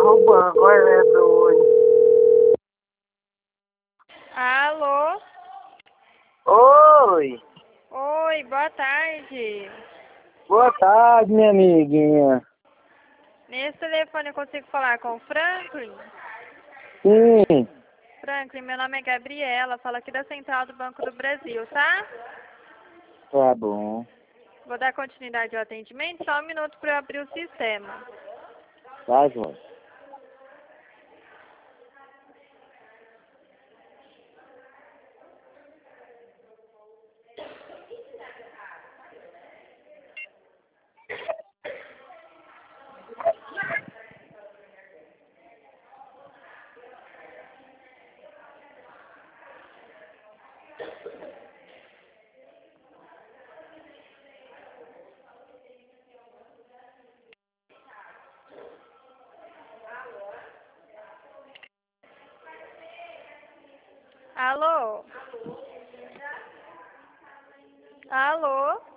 roubando, olha, é doido. Alô? Oi, Oi, boa tarde. boa tarde, minha amiguinha. Nesse telefone eu consigo falar com o Franklin? Sim, Franklin, meu nome é Gabriela, falo aqui da Central do Banco do Brasil, tá? tá bom. Vou dar continuidade ao atendimento, só um minuto para eu abrir o sistema. Tá, João. Alô? Alô?